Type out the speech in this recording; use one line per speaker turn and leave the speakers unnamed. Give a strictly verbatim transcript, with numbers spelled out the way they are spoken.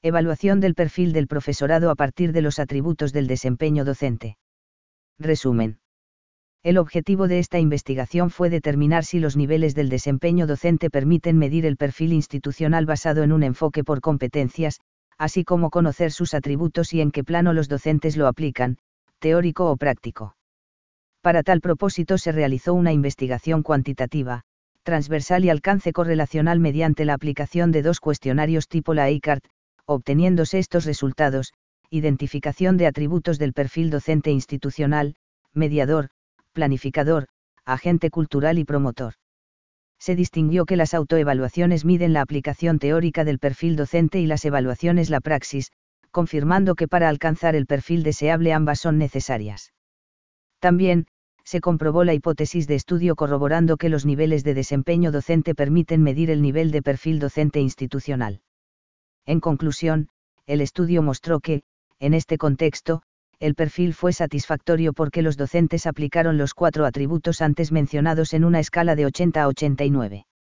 Evaluación del perfil del profesorado a partir de los atributos del desempeño docente. Resumen. El objetivo de esta investigación fue determinar si los niveles del desempeño docente permiten medir el perfil institucional basado en un enfoque por competencias, así como conocer sus atributos y en qué plano los docentes lo aplican, teórico o práctico. Para tal propósito se realizó una investigación cuantitativa, transversal y alcance correlacional mediante la aplicación de dos cuestionarios tipo la Likert, obteniéndose estos resultados: identificación de atributos del perfil docente institucional, mediador, planificador, agente cultural y promotor. Se distinguió que las autoevaluaciones miden la aplicación teórica del perfil docente y las evaluaciones la praxis, confirmando que para alcanzar el perfil deseable ambas son necesarias. También, se comprobó la hipótesis de estudio corroborando que los niveles de desempeño docente permiten medir el nivel de perfil docente institucional. En conclusión, el estudio mostró que, en este contexto, el perfil fue satisfactorio porque los docentes aplicaron los cuatro atributos antes mencionados en una escala de ochenta a ochenta y nueve.